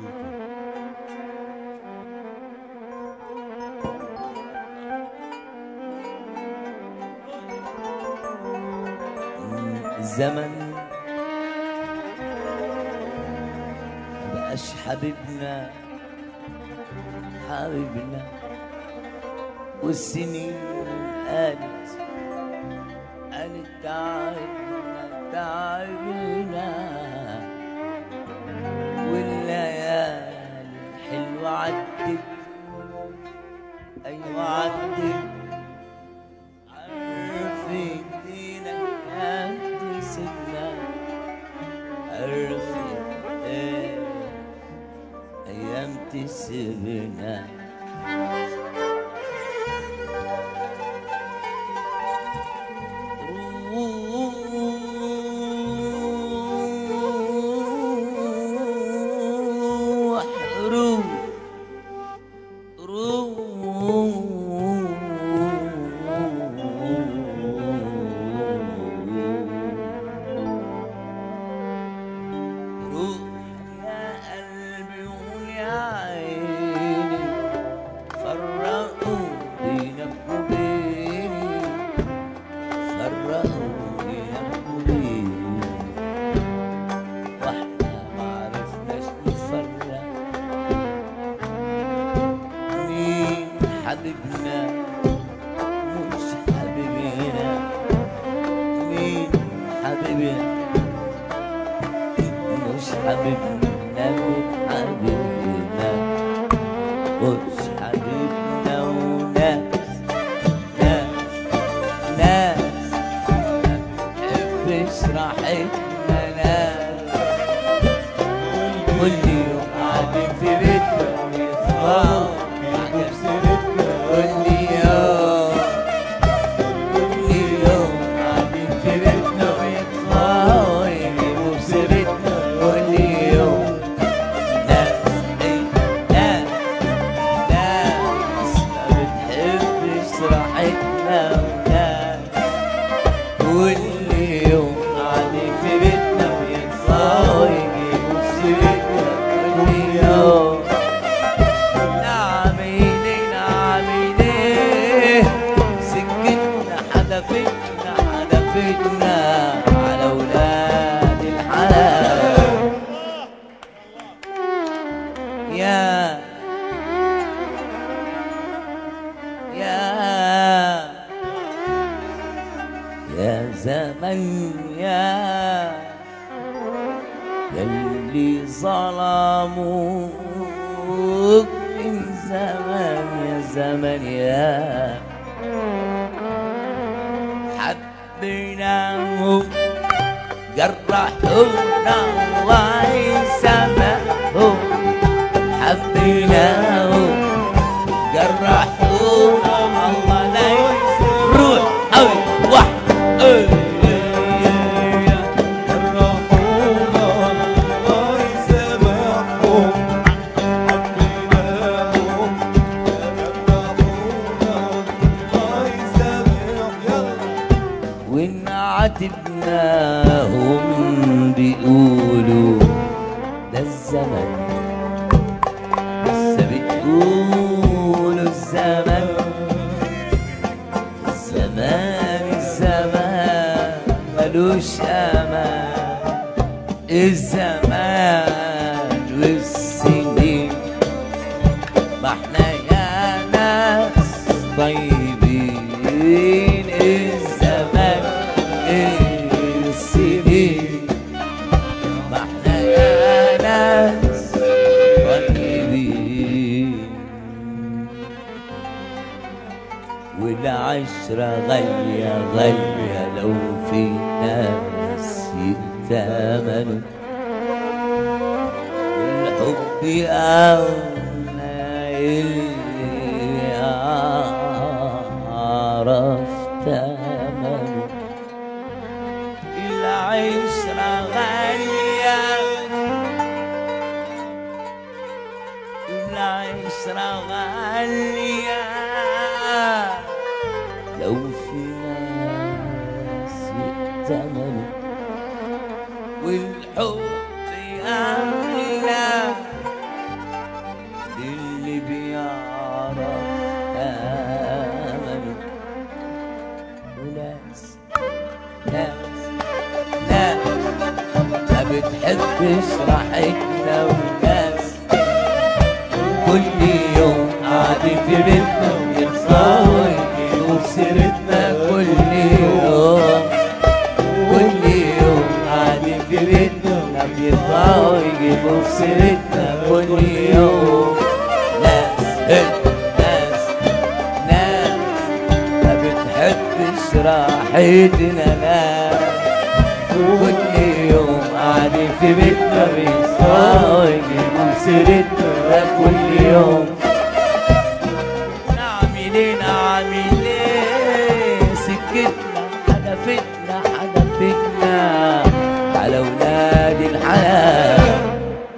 الزمن مبقاش حبيبنا حبيبنا، والسنين قالت تعبنا تعبنا، والليالي الحلوة عدت أيوة عدت، عرفت دينا تسيبنا، عرفت أيام تسيبنا. حبيبنا مش حبيبنا، مين حبيبنا مش حبيبنا، مين حبيبنا مش حبيبنا، وناس متحبش راحتنا، ناس كل يوم قاعدين في بيتنا ويطلعوا حدفتنا على ولاد الحلال. يا زمن يلي ظلموك من زمان، يا زمن حبيناهم جرحونا الله يسامحهم، حبيناهم جرحونا الله لا يسامحهم، روح قوي واحد جرحونا الله يسامحهم، حبيناهم جرحونا الله يسامحهم، وإن عاتبناهم بيقولوا ده الزمن، لسه بتقولوا الزمن ملوش أمان، الزمان والسنين، ما احنا يا ناس طيبين، الزمان السنين، ما احنا يا ناس طيبين، والعشرة غالية غالية لو في ناس يتامنوا، الحب أغنى اللي عرف تمنه، العشرة غالية، العشرة غالية لو في ناس يأتمنوا، والحب أغلى بتحبش راحتنا والناس كل يوم قاعدين في بيتنا ويرفعوا يجيبوا في سيرتنا كل يوم قاعدين في بيتنا بيرفعوا يجيبوا في سيرتنا كل يوم ناس ما بتحبش راحتنا ناس كل يوم قاعدين في بيتنا بيرفعوا يجيبوا في سيرتنا كل يوم